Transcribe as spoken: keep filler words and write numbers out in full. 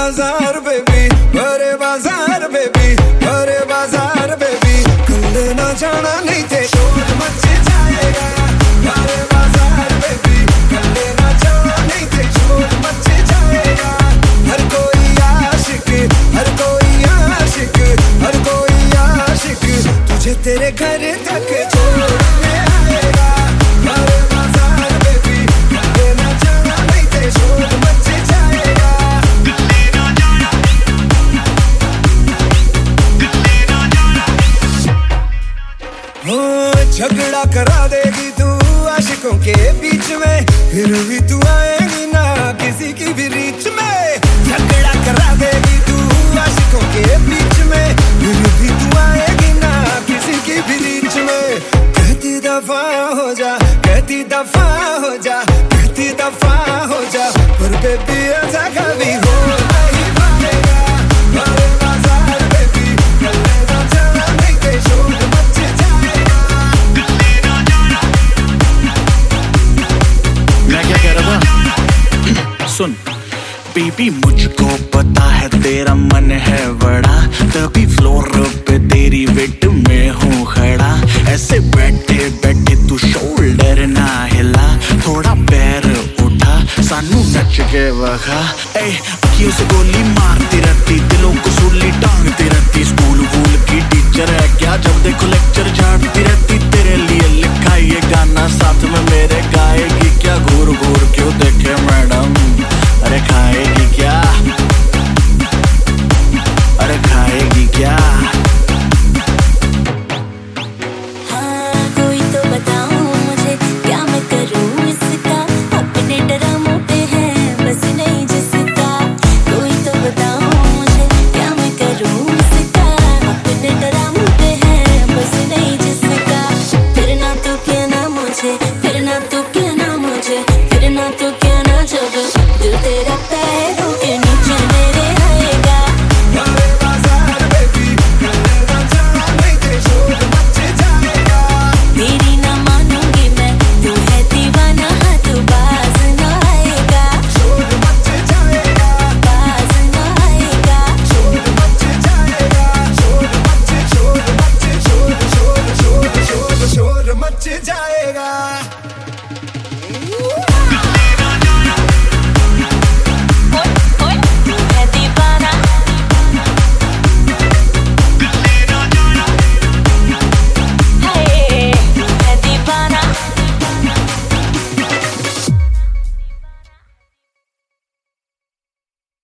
बाजार बेबी, अरे बाजार बेबी, अरे बाजार बेबी, कल्ले ना जाना नहीं थे शोर मच जाएगा। अरे बाजार बेबी, कल्ले ना जाना नहीं थे शोर मच जाएगा। हर कोई आशिक, हर कोई आशिक, हर कोई आशिक तुझे तेरे घर तक छोड़ने आएगा। अरे बाजार बेबी, कल्ले ना जाना नहीं थे शोर मच जाएगा। झगड़ा करा देगी तू आशिकों के बीच में, फिर भी तू आएगी ना किसी की भी रीच में। झगड़ा करा देगी तू आशिकों के बीच में, फिर भी तू आएगी ना किसी की भी रीच में। कहती दफा हो जा, कहती दफा हो जा, कहती दफा हो जा, पर बेबी ऐसा कभी हो नहीं पाएगा। अरे बाजार बेबी, कल्ले ना जाना नहीं थे शोर मच जाएगा। मैं क्या कह रहा था सुन बेबी, मुझको पता है तेरा मन है बड़ा, तभी फ्लोर पे तेरी वेट में हूँ खड़ा। ऐसे बैठे बैठे तू शोल्डर ना हिला, थोड़ा पैर उठा सानू नच के वखा। ए अखियों से गोली मारती रहती, दिलों को सूली टांगती रहती। स्कूल वूल की टीचर है क्या, जब देखो लेक्चर झाड़ती रहती। तेरे लिए लिखा ये गाना साथ में मेरे